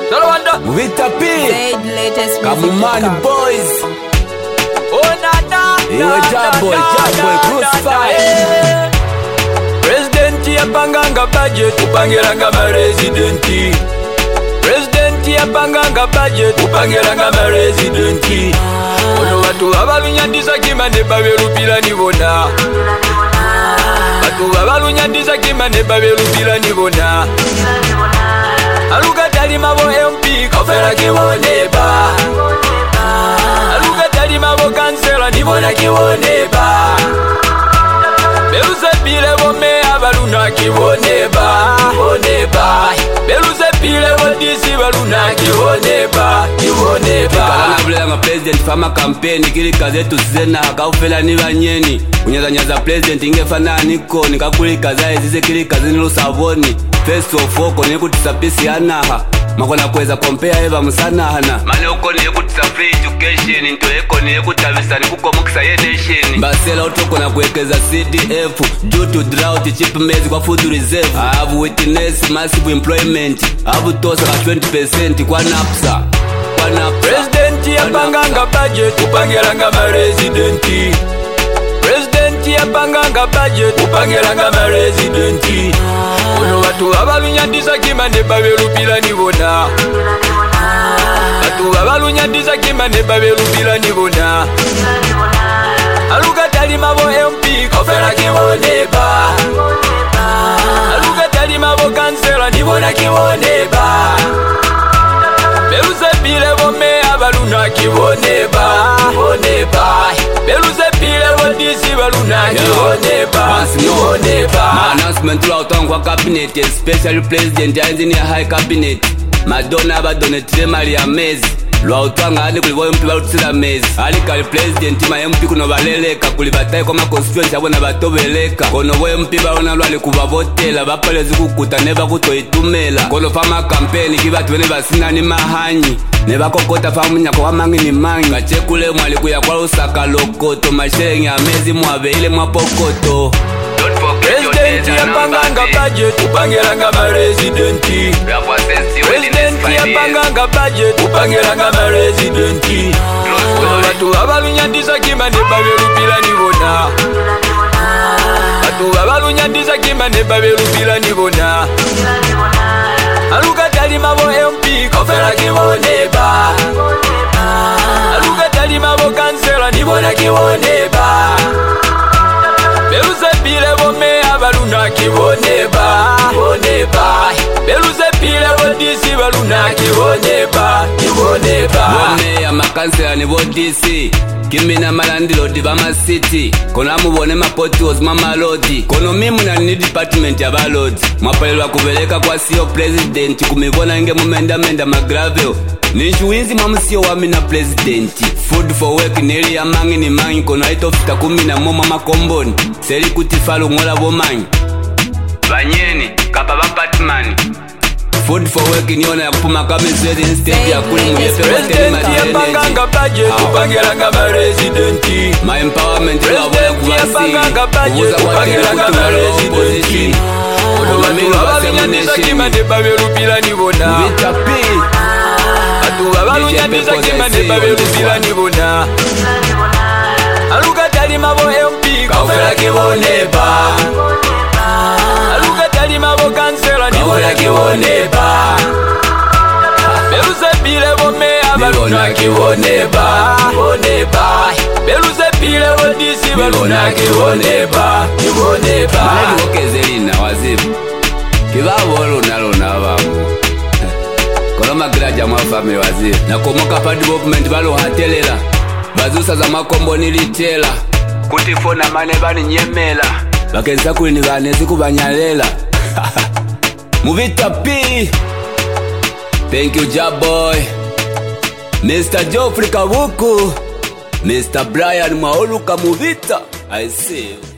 Vita P, Kamumani Boys. Oh na na, Yo Jabboy, Crucify. Presidenti yapanganga budget, upangiranga ma residenti. Presidenti yapanganga budget, upangiranga ma residenti. Ono watu abalunyandisa kimane babelupila nibona. Watu abalunyandisa kimane babelupila nibona. Aluga talima bo MP, kofera kiboneba. Aluga talima bo kansela, nibona kiboneba. Beluze pile bo me abaluna kiboneba. Boneba. Beluze pile bo disi baluna kiboneba. Kiboneba. Kalana vile nga president fama campaign kili kazetu zena hakaufela ni banyeni. Unyaza president ingefana niko nikakulika zae zize kili kazini lo savoni. First of all kone kutisapisi anaha makona kweza compare eva musanahana mane ukone kutisa free education into ekone kutabisa nikukomokisa ye nation basela utokona kuwekeza CDF due to drought cheap maize kwa food reserve I have witnessed massive employment have tosa 20% kwa NAPSA President yapanganga budget upangiranga ma residenti. Presidenti yapanganga budget upangiranga ma residenti. Ono watu abalunyandisa kimane babelupila nibona. Watu abalunyandisa kimane babelupila nibona. Aluga talima bo MP kofera kiboneba. Aluga talima bo kansela nibona kiboneba. Beluze pile bo me abaluna kiboneba. Boneba. Beluze pile bo disi baluna kiboneba. Kiboneba. My announcement throughout on kwa cabinet, especially president engineer high cabinet. Madonna abadonetire mali ya mezi. Lwa utwanga hadi kulivo MP balutisila mezi. Ali kali president ma MP kuno baleleka kulibataye kwa constituency abo na batobeleka. Kono bo MP balona lwali kubavotela bapalezi kukuta neba kutoitumela. Kono fama campaign kibatu bene basina ni mahanyi. Neba kokota famunya kwa mangi ni mangi. Kachekule mwali kuya kwa usaka lokoto. Mashengi ya mezi mwabe ile mwapokoto. Presidenti yapanganga budget upangiranga ma residenti. Presidenti yapanganga budget upangiranga ma residenti. Watu abalunyandisa kimane babelupila nibona. Watu abalunyandisa kimane babelupila nibona. Aluga talima bo MP kofera kiboneba. Aluga talima bo kansela nibona kiboneba. Beluze pile bo me abaluna kiboneba. Boneba. Beluze pile bo disi baluna kiboneba. Kiboneba. Bone ya makansela ni bo DC Kimina malandilo di bama city Kona mubone mapotos mama lodi Kono mimu na ni department ya balodi Mwapalelwa kubeleka kwa siyo president Kumibona inge mumenda magraveo Nishuinzi mamusio wami na presidenti Food for work nili ya mangi ni mangi Kono haito fita kumina moma makomboni Seri kutifalu ngola bomangi Banyeni, kapaba patmani Food for work niona ya kupuma kame swezi instead ya kuli mwepe wateli Presidenti yapanganga budget upangiranga ma residenti. My empowerment Presidenti yapanganga budget upangiranga ma residenti. Ono watu abalunyandisa kimane babelupila nibona. Vita P, Watu abalunyandisa kimane babelupila nibona. Aluga talima bo MP kofera kiboneba. Aluga talima bo kansela nibona kiboneba. Beluze pile bo me abaluna kiboneba. Boneba. Beluze pile bo disi baluna kiboneba. Kiboneba. Mani wokezelina wazibu Kibabo luna bamu Koloma graja mwafame wazibu Na komoka pa development balo hatelela Bazusa za makombo nilitela Kutifona mane bani nyemela Bakensa kuli ni banezi kubanyalela Muvita P Thank you Jabboy Mr. Geoffrey Kabuku Mr. Brian Maoluka Muvita I see you